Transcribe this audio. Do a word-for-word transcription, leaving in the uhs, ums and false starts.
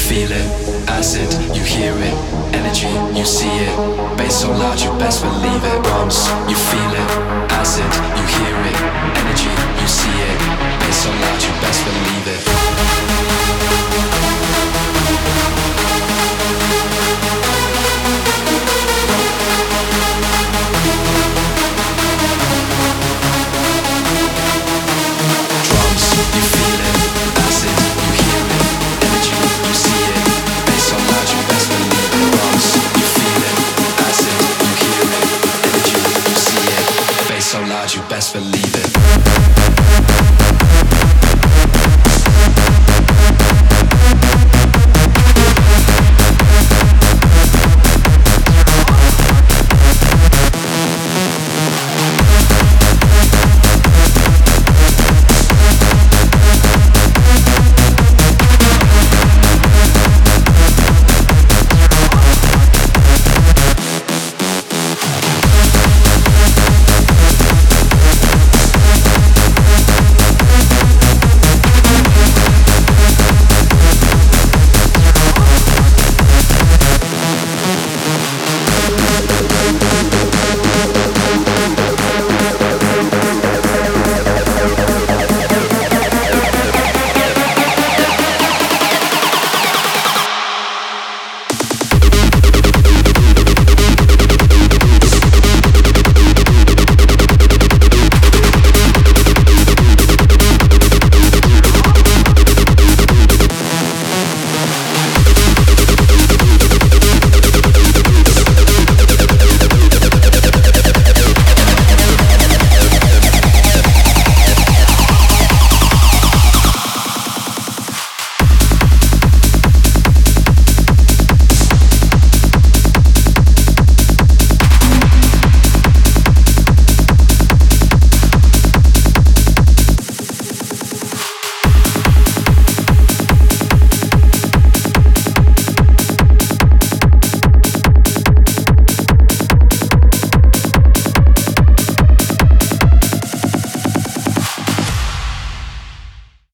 feel it. Acid, you hear it. Energy, you see it. Bass so loud, you best believe it. Drums, you feel it. Acid, you hear it. Energy, you see it. Bass so loud, you best believe it. Drums, you feel it. Acid, you hear it. Energy, you see it. Bass so loud, you best believe it. Drums, you feel it. Acid, you hear it. Energy, you see it. Bass so loud, you best believe it.